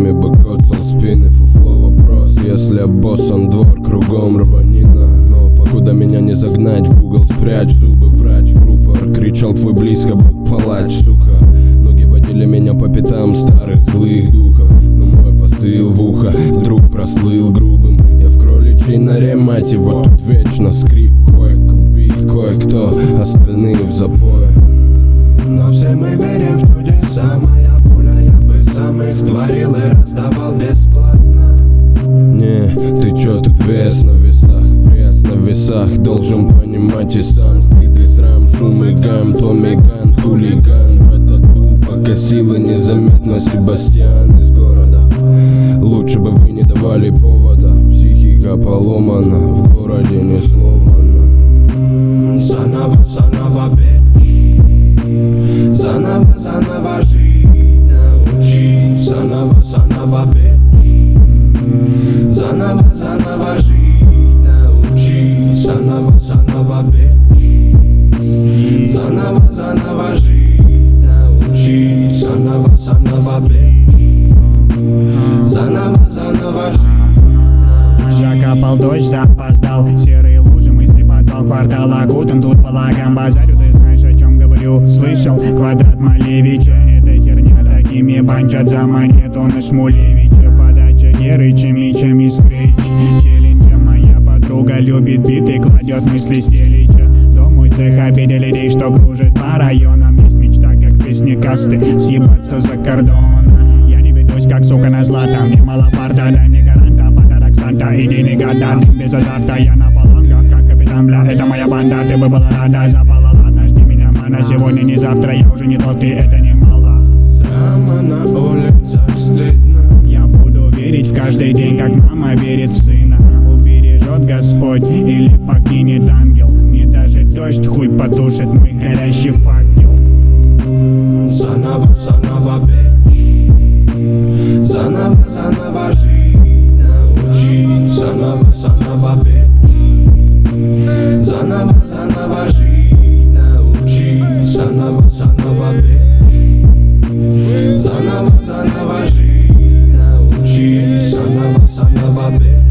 ногами бы коцал спины, фуфло вопрос. Если обоссан двор, кругом рванина, но покуда меня не загнать в угол, спрячь зубы, врач в рупор. Кричал твой близко был палач, сука. Ноги водили меня по пятам старых злых духов, но мой посыл в ухо вдруг прослыл грубым. Я в кроличьей норе, мать его, тут вечно скрип. Кое-кто убит, кое-кто, остальные в запое. Но все мы верим в чудеса, моя пуля, я бы сам их творил и раздавал бесплатно. Не, ты чё тут вес на весах, пресс на весах, должен понимать и сам. Стыд и срам, шум и гам, Томми Ган, хулиган, братату покосил и незаметно Себастьян из города. Лучше бы вы не давали повода, психика поломана, в городе не словно. Заново, заново, бич, заново, заново жить научи. Заново, заново, бич, заново, заново жить научи. Заново, заново, бич, заново, заново жить научи. Заново, заново, бич, заново, заново жить. Закапал дождь, запоздал, серые лужи, мысли подвал, квартал окутан, тут по лагам базарю, ты знаешь, о чем говорю. Слышал, квадрат Малевича, эта херня такими банчат за монету на Шмулевича. Подача Геры, Чемичами скрич, челленджа моя подруга любит биты, кладет мысли стелича. Дом мой цех обидели людей, что кружит по районам. Есть мечта, как в песне касты, съебаться за кордон. Я не ведусь, как сука на златом, мне мало фарта, дай мне гаранта, подарок Санта, иди не года, без азарта, я на фалангах, как капитан, бля, это моя банда, ты бы была рада, запала, ладно, жди меня, мана, сегодня не завтра, я уже не тот, и это немало. Сама на улицах стыдно. Я буду верить в каждый день, как мама верит в сына. Убережет Господь или покинет ангел, мне даже дождь хуй потушит мой горящий факел. Заново, заново, бич, заново, заново жить научи. Заново, заново, бич, заново, заново жить научи. Заново, заново, бич, заново, заново жить научи. Заново, заново, бич.